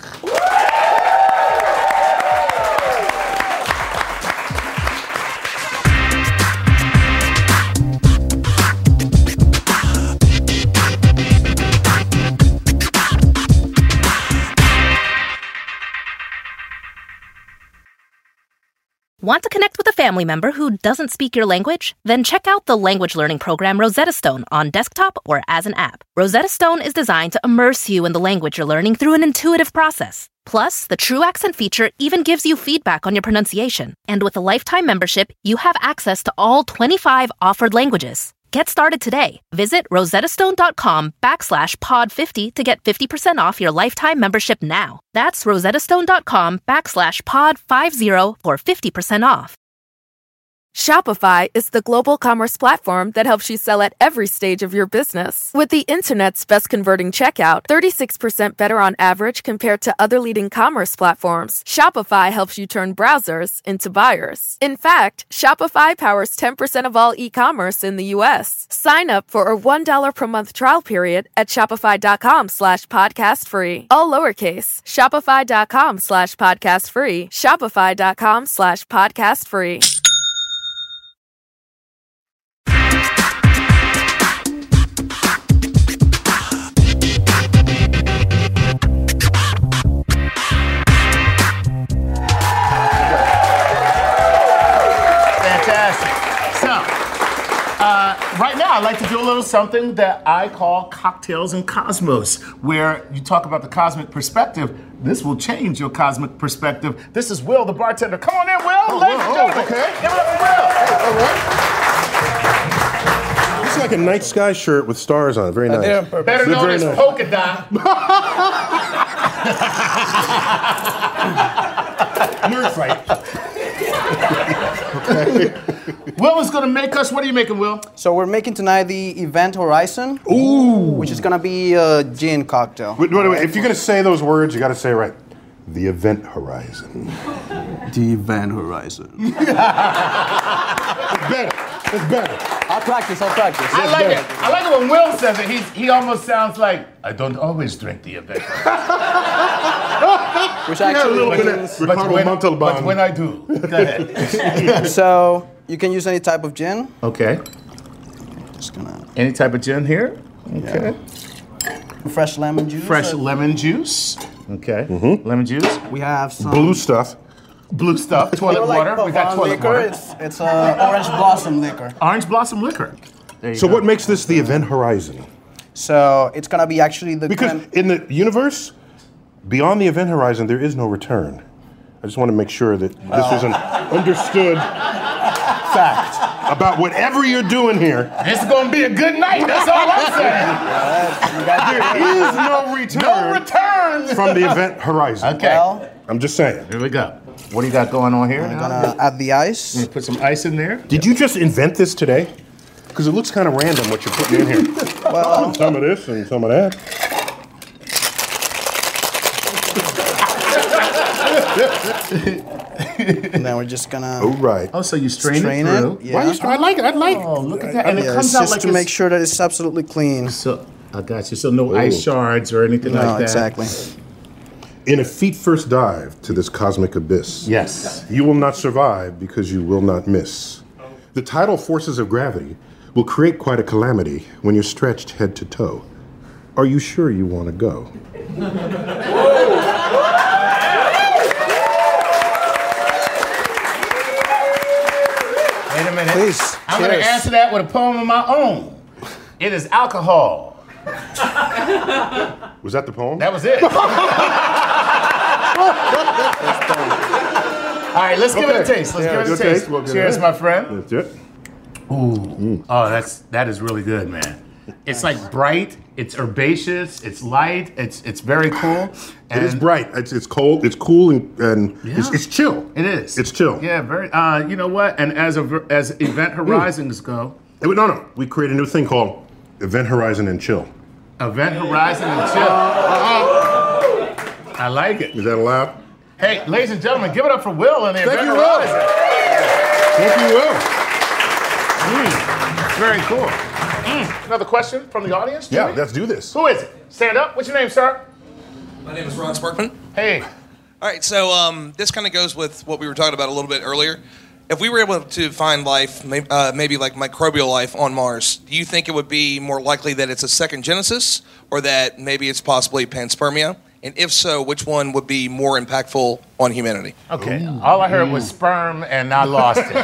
Want to connect with a family member who doesn't speak your language? Then check out the language learning program Rosetta Stone on desktop or as an app. Rosetta Stone is designed to immerse you in the language you're learning through an intuitive process. Plus, the True Accent feature even gives you feedback on your pronunciation. And with a lifetime membership, you have access to all twenty-five offered languages. Get started today. Visit rosettastone.com backslash pod 50 to get fifty percent off your lifetime membership now. That's rosettastone.com backslash pod 50 for fifty percent off. Shopify is the global commerce platform that helps you sell at every stage of your business. With the internet's best converting checkout, thirty-six percent better on average compared to other leading commerce platforms, Shopify helps you turn browsers into buyers. In fact, Shopify powers ten percent of all e-commerce in the U S. Sign up for a one dollar per month trial period at shopify.com slash podcast free. All lowercase, shopify.com slash podcast free, shopify.com slash podcast free. Fantastic. So, uh, right now I'd like to do a little something that I call Cocktails and Cosmos, where you talk about the cosmic perspective. This will change your cosmic perspective. This is Will, the bartender. Come on in, Will. Oh, Ladies Will. and gentlemen. Oh, okay. Give it up for Will. All right. This looks like a night sky shirt with stars on it. Very nice. They're on purpose. Better They're known very as nice. polka dot. Nerd fight. Will is gonna make us. What are you making, Will? So we're making tonight the Event Horizon. Ooh. Which is gonna be a gin cocktail. Wait, wait, wait. If you're gonna say those words, you got to say it right. The Event Horizon. The Event Horizon. It's better. It's better. I'll practice. I'll practice. I like it. I like it when Will says it. He he almost sounds like I don't always drink the event. Which actually a little bit of means- Ricardo but, when, Montalban. but when I do, go ahead. So you can use any type of gin. Okay. Just gonna Any type of gin here? Okay. fresh lemon juice. Fresh Uh, lemon juice. Okay. Mm-hmm. Lemon juice. We have some Blue stuff. Blue stuff. Toilet More like water. We got Pavon toilet liquor. water. It's it's uh, orange blossom liquor. Orange blossom liquor. There you So go. what makes this the Event Horizon? So it's gonna be actually the Because creme- in the universe, beyond the Event Horizon, there is no return. I just want to make sure that this is an understood fact about whatever you're doing here. This is gonna be a good night. That's all I'm saying. There is no return, No return from the Event Horizon. Okay. well, I'm just saying. Here we go. What do you got going on here? we're gonna add the ice. You put some ice in there. Did you just invent this today? Because it looks kind of random what you're putting in here. Well, Some of this and some of that. and then we're just gonna Oh, right. Oh, so you strain, strain it through. it. Yeah. Why you str- I like it. I like Oh, look at that. And it Yeah, comes it's out just like to it's- make sure that it's absolutely clean. So I got you. So no ice shards or anything No, like that. exactly. In a feet first dive to this cosmic abyss, Yes. you will not survive because you will not miss. The tidal forces of gravity will create quite a calamity when you're stretched head to toe. Are you sure you want to go? Wait a minute. Please. I'm going to cheers. answer that with a poem of my own. It is alcohol. Was that the poem? That was it. All right, let's give it a Okay. taste. Let's Yeah, give it a good taste. taste. We'll give Cheers, it. my friend. That's it. Ooh. Oh, that's that is really good, man. It's like bright. It's herbaceous. It's light. It's it's very cool. It is And- bright. It's, it's cold. It's cool and, and it's, Yeah. it's chill. It is. It's chill. Yeah, very. Uh, you know what? And as a, as event horizons go, Hey, wait, no, no. We create a new thing called Event Horizon and Chill. event horizon and chill. I like it. Is that allowed? Hey, ladies and gentlemen, give it up for Will and the Thank event you, Will. horizon. Thank you, Will. Mm, very cool. Mm. Another question from the audience? Yeah, Jimmy? let's do this. Who is it? Stand up. What's your name, sir? My name is Ron Sparkman. Hey. All right, so um, this kind of goes with what we were talking about a little bit earlier. If we were able to find life, maybe, uh, maybe like microbial life on Mars, do you think it would be more likely that it's a second Genesis or that maybe it's possibly panspermia? And if so, which one would be more impactful on humanity? Okay. All I heard was sperm, and I lost it.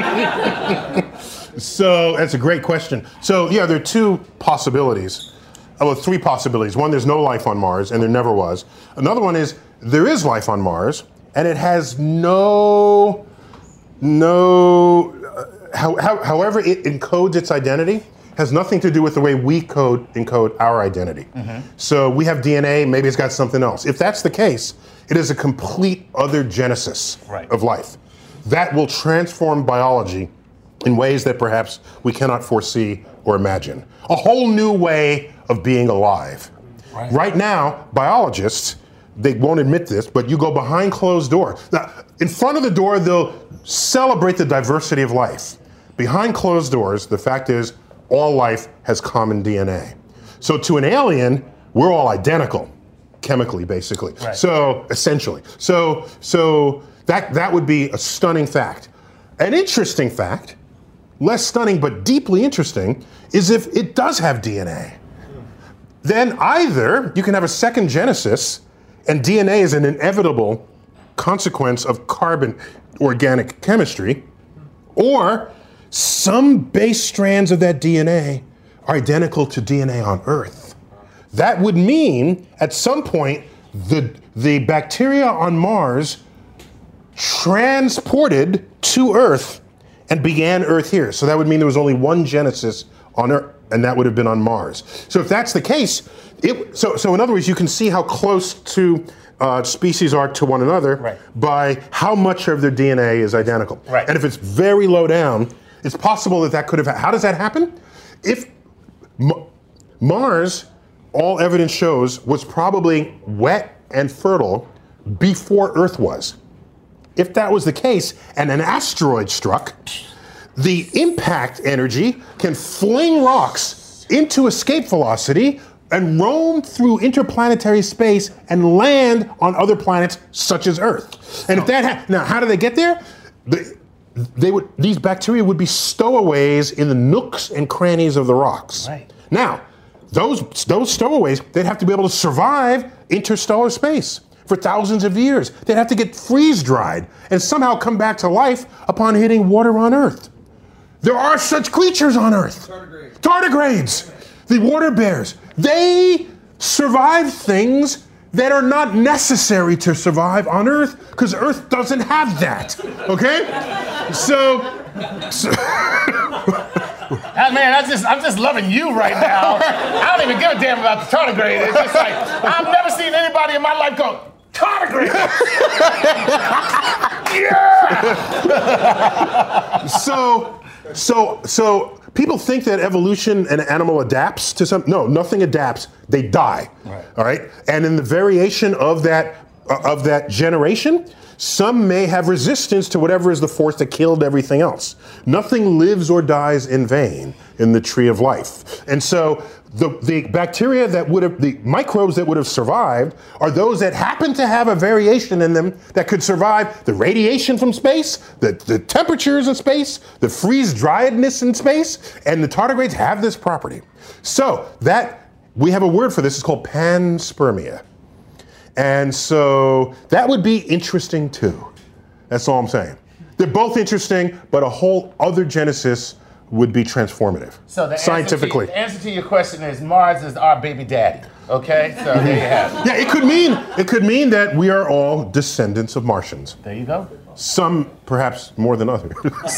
So that's a great question. So yeah, there are two possibilities. Oh, well, three possibilities. One, there's no life on Mars, and there never was. Another one is there is life on Mars, and it has no, no. Uh, how, how, however it encodes its identity has nothing to do with the way we code encode our identity. So we have D N A. Maybe it's got something else. If that's the case, it is a complete other genesis Right. of life that will transform biology in ways that perhaps we cannot foresee or imagine. A whole new way of being alive. Right. Right now, biologists, they won't admit this, but you go behind closed doors. Now, in front of the door, they'll celebrate the diversity of life. Behind closed doors, the fact is, all life has common D N A. So to an alien, we're all identical, chemically, basically. Right. So essentially, so so that that would be a stunning fact. An interesting fact, less stunning but deeply interesting, is if it does have D N A. Then either you can have a second genesis, and D N A is an inevitable consequence of carbon organic chemistry, or some base strands of that D N A are identical to D N A on Earth. That would mean at some point the, the bacteria on Mars transported to Earth and began Earth here. So that would mean there was only one genesis on Earth, and that would have been on Mars. So if that's the case, it, so so in other words, you can see how close to uh, species are to one another Right. by how much of their D N A is identical. Right. And if it's very low down, it's possible that that could have. How does that happen? If M- Mars, all evidence shows, was probably wet and fertile before Earth was. If that was the case, and an asteroid struck, the impact energy can fling rocks into escape velocity and roam through interplanetary space and land on other planets such as Earth. And if that ha- now, how do they get there? The, they would these bacteria would be stowaways in the nooks and crannies of the rocks. Right. Now, those those stowaways, they'd have to be able to survive interstellar space for thousands of years. They'd have to get freeze dried and somehow come back to life upon hitting water on Earth. There are such creatures on Earth. Tardigrades. Tardigrades, the water bears. They survive things that are not necessary to survive on Earth because Earth doesn't have that. Okay? So, so Ah, man, I just, I'm just loving you right now. I don't even give a damn about the tardigrade. It's just like, I've never seen anybody in my life go, tardigrade! yeah! so, so, so people think that evolution, an animal adapts to some. No, nothing adapts. They die. Right. All right. And in the variation of that uh, of that generation, some may have resistance to whatever is the force that killed everything else. Nothing lives or dies in vain in the tree of life. And so the, the bacteria that would have, the microbes that would have survived are those that happen to have a variation in them that could survive the radiation from space, the, the temperatures in space, the freeze-driedness in space, and the tardigrades have this property. So that, we have a word for this, it's called panspermia. And so that would be interesting too. That's all I'm saying. They're both interesting, but a whole other genesis would be transformative. So the scientifically. Answer to, the answer to your question is Mars is our baby daddy. Okay, so there you have it. Yeah, it could mean it could mean that we are all descendants of Martians. There you go. Some perhaps more than others.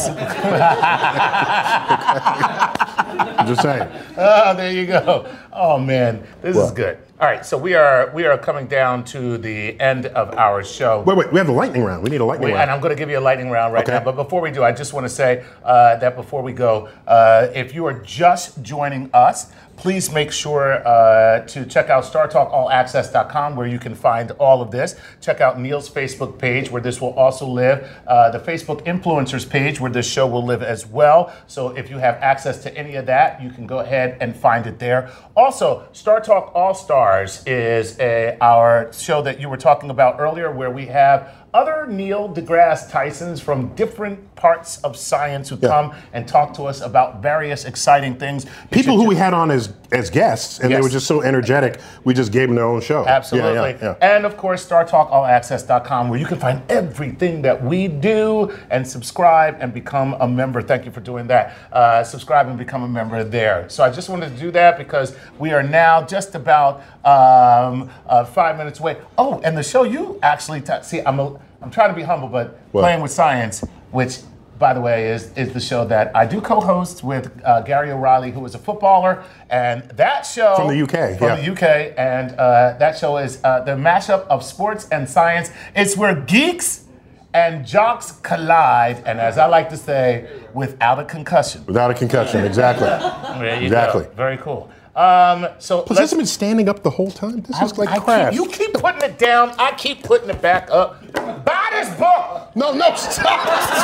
I'm just saying. Oh, there you go. Oh man, this Well. is good. All right, so we are we are coming down to the end of our show. Wait, wait, we have a lightning round. We need a lightning We- round. and I'm going to give you a lightning round right Okay. now. But before we do, I just want to say uh, that before we go, uh, if you are just joining us, please make sure uh, to check out star talk all access dot com where you can find all of this. Check out Neil's Facebook page where this will also live, uh, the Facebook influencers page where this show will live as well. So if you have access to any of that, you can go ahead and find it there. Also, Star Talk All Stars is a, our show that you were talking about earlier where we have other Neil deGrasse Tysons from different parts of science who Yeah. come and talk to us about various exciting things. You People should who we ju- had on as as guests, and they Yes. were just so energetic, we just gave them their own show. Absolutely. Yeah, yeah, yeah. And of course, star talk all access dot com where you can find everything that we do and subscribe and become a member. Thank you for doing that. Uh, subscribe and become a member there. So I just wanted to do that because we are now just about um, uh, five minutes away. Oh, and the show you actually, t- see, I'm, a, I'm trying to be humble, but What? Playing with Science, which by the way, is, is the show that I do co-host with uh, Gary O'Reilly, who is a footballer, and that show From the U K, from yeah. the U K, and uh, that show is uh, the mashup of sports and science. It's where geeks and jocks collide, and as I like to say, without a concussion. Without a concussion, exactly. There you Exactly. go. Very cool. Um, so Plus, let's- this has been standing up the whole time. This is like I crap. keep, you keep putting it down. I keep putting it back up. Buy this book. No, no, stop.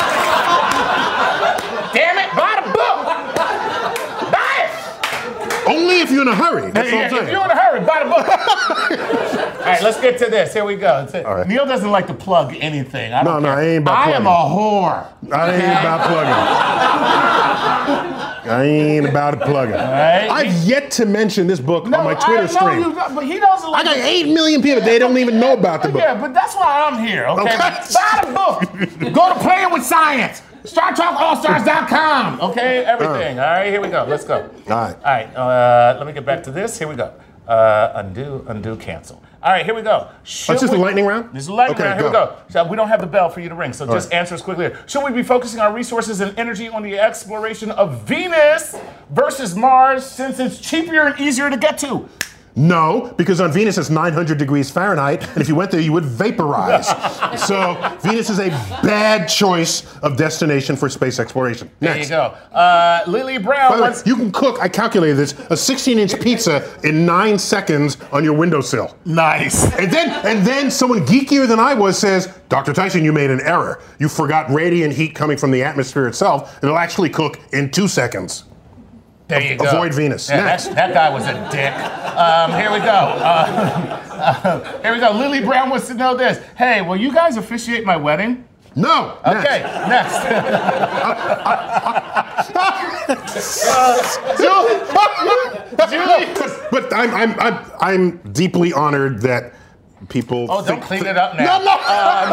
Damn it, buy the book. Buy it. Only if you're in a hurry. That's Yeah, all I'm if saying. you're in a hurry, buy the book. All right, let's get to this. Here we go. All right. Neil doesn't like to plug anything. I No, don't no, care. I ain't about I am a whore. I ain't about plugging. I ain't about plugging. right. I've yet to mention this book No, on my Twitter I know stream. you, but he doesn't I like. got eight million people. They don't even know about the book. Yeah, but that's why I'm here. Okay, Okay. buy the book. Go to Playing with Science. star talk all stars dot com. Okay, everything. All right, here we go. Let's go. All right. All right. Uh, let me get back to this. Here we go. Uh, Uh, undo, undo, cancel. All right, here we go. Should That's just we, the lightning round? This is the lightning Okay, round. Here go. we go. So we don't have the bell for you to ring, so All just right. answer as quickly. Should we be focusing our resources and energy on the exploration of Venus versus Mars since it's cheaper and easier to get to? No, because on Venus it's nine hundred degrees Fahrenheit, and if you went there, you would vaporize. So Venus is a bad choice of destination for space exploration. There Next. you go. Uh, Lily Brown By the way, wants... you can cook, I calculated this, a sixteen-inch pizza in nine seconds on your windowsill. Nice. And then, and then someone geekier than I was says, Doctor Tyson, you made an error. You forgot radiant heat coming from the atmosphere itself. It'll actually cook in two seconds. There you go. Avoid Venus. Yeah, Next. that, that guy was a dick. Um, here we go. Uh, uh, here we go. Lily Brown wants to know this. Hey, will you guys officiate my wedding? No. Okay, next. Julie. But, but I'm, I'm, I'm, I'm deeply honored that people. Oh, don't think- clean it up now. No, no.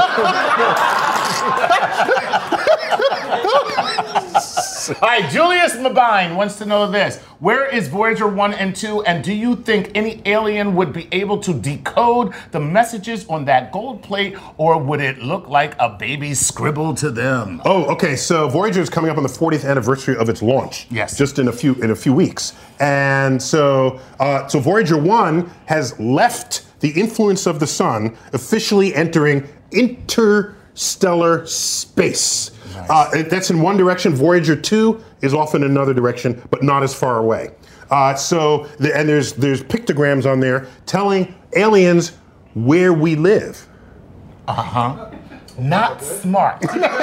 All right, Julius Mabine wants to know this. Where is Voyager one and two, and do you think any alien would be able to decode the messages on that gold plate, or would it look like a baby scribble to them? Oh, okay. So Voyager is coming up on the fortieth anniversary of its launch. Yes. Just in a few in a few weeks, and so uh, so Voyager one has left the influence of the sun, officially entering interstellar space. Nice. Uh, that's in one direction. Voyager two is off in another direction, but not as far away. Uh, so, the, and there's there's pictograms on there telling aliens where we live. Uh huh. Not smart.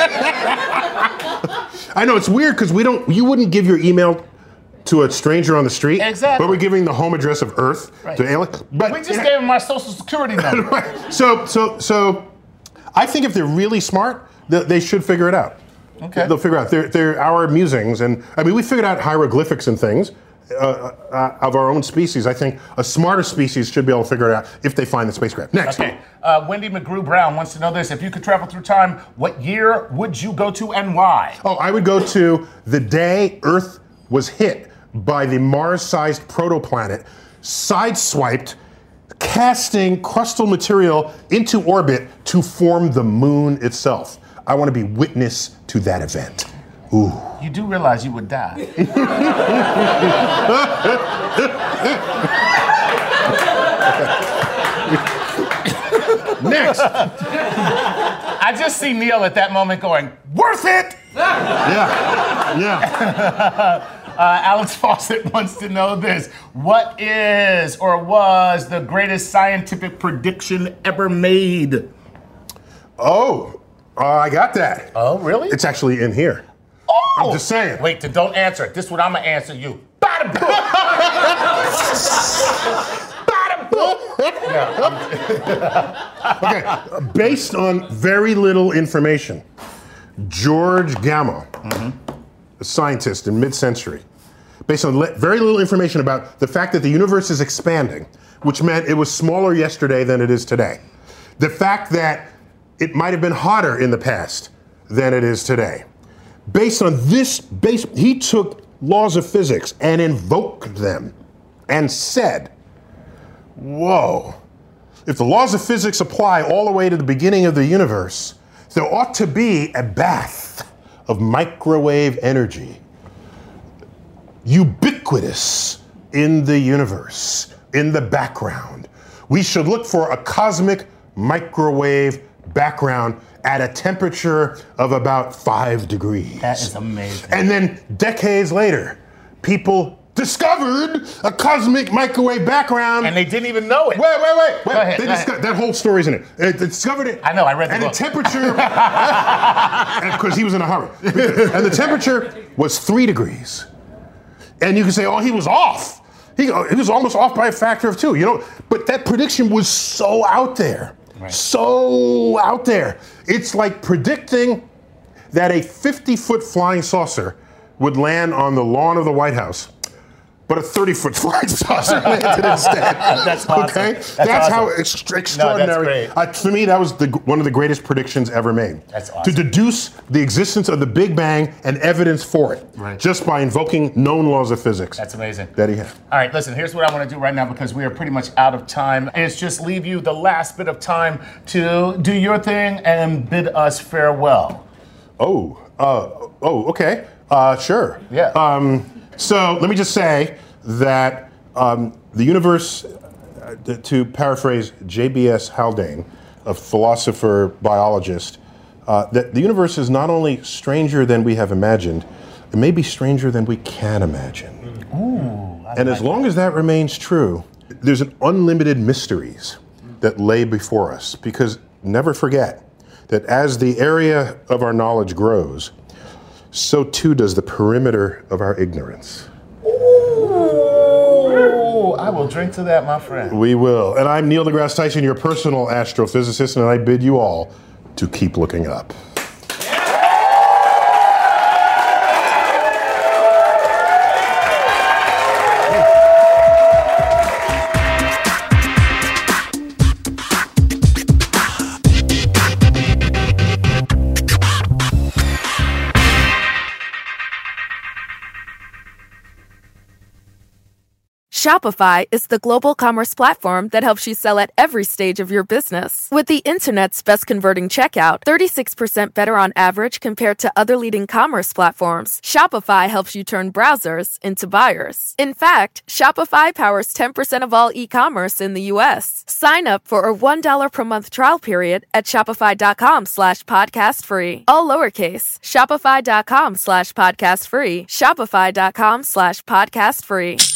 I know it's weird because we don't. You wouldn't give your email to a stranger on the street. Exactly. But we're giving the home address of Earth Right. to aliens. But We just gave him our social security number. Right. So, so, so, I think if they're really smart, they, they should figure it out. Okay. They'll figure out. They're, they're our musings, and I mean, we figured out hieroglyphics and things uh, uh, of our own species. I think a smarter species should be able to figure it out if they find the spacecraft. Next. Okay. Uh, Wendy McGrew Brown wants to know this. If you could travel through time, what year would you go to and why? Oh, I would go to the day Earth was hit by the Mars-sized protoplanet, sideswiped, casting crustal material into orbit to form the moon itself. I want to be witness to that event. Ooh. You do realize you would die. Next. I just see Neil at that moment going, worth it! Yeah. Yeah. Uh, Alex Fawcett wants to know this. What is or was the greatest scientific prediction ever made? Oh, uh, I got that. Oh, really? It's actually in here. Oh! I'm just saying. Wait, then don't answer it. This is what I'm going to answer you. Bada boom! Bada boom! Okay, based on very little information, George Gamow, Mm-hmm. a scientist in mid-century, based on le- very little information about the fact that the universe is expanding, which meant it was smaller yesterday than it is today. The fact that it might have been hotter in the past than it is today. Based on this, base, he took laws of physics and invoked them and said, whoa, if the laws of physics apply all the way to the beginning of the universe, there ought to be a bath of microwave energy, ubiquitous in the universe, in the background. We should look for a cosmic microwave background at a temperature of about five degrees. That is amazing. And then decades later, people discovered a cosmic microwave background. And they didn't even know it. Wait, wait, wait. wait. Go ahead, They go disco- ahead. That whole story's in it. They discovered it. I know, I read the And book. the temperature, because he was in a hurry. And the temperature was three degrees. And you can say, oh, he was off. He, he was almost off by a factor of two, you know? But that prediction was so out there. Right. So out there. It's like predicting that a fifty-foot flying saucer would land on the lawn of the White House. but a thirty-foot flying saucer landed instead. That's awesome. Okay, That's that's, awesome. how ex- extraordinary. No, that's uh, to me, that was the, one of the greatest predictions ever made. That's awesome. To deduce the existence of the Big Bang and evidence for it, Right. just by invoking known laws of physics. That's amazing. That he had. All right, listen, here's what I want to do right now because we are pretty much out of time. Is just leave you the last bit of time to do your thing and bid us farewell. Oh, uh, oh, okay, uh, sure. Yeah. Um, so let me just say that um, the universe, uh, to paraphrase J B S Haldane, a philosopher, biologist, uh, that the universe is not only stranger than we have imagined, it may be stranger than we can imagine. Ooh. I And like as long as that remains true, there's an unlimited mysteries that lay before us. Because never forget that as the area of our knowledge grows, so too does the perimeter of our ignorance. Ooh, I will drink to that, my friend. We will. And I'm Neil deGrasse Tyson, your personal astrophysicist, and I bid you all to keep looking up. Shopify is the global commerce platform that helps you sell at every stage of your business. With the internet's best converting checkout, thirty-six percent better on average compared to other leading commerce platforms, Shopify helps you turn browsers into buyers. In fact, Shopify powers ten percent of all e-commerce in the U S. Sign up for a one dollar per month trial period at shopify.com slash podcast free. All lowercase, shopify.com slash podcast free, shopify.com slash podcast free.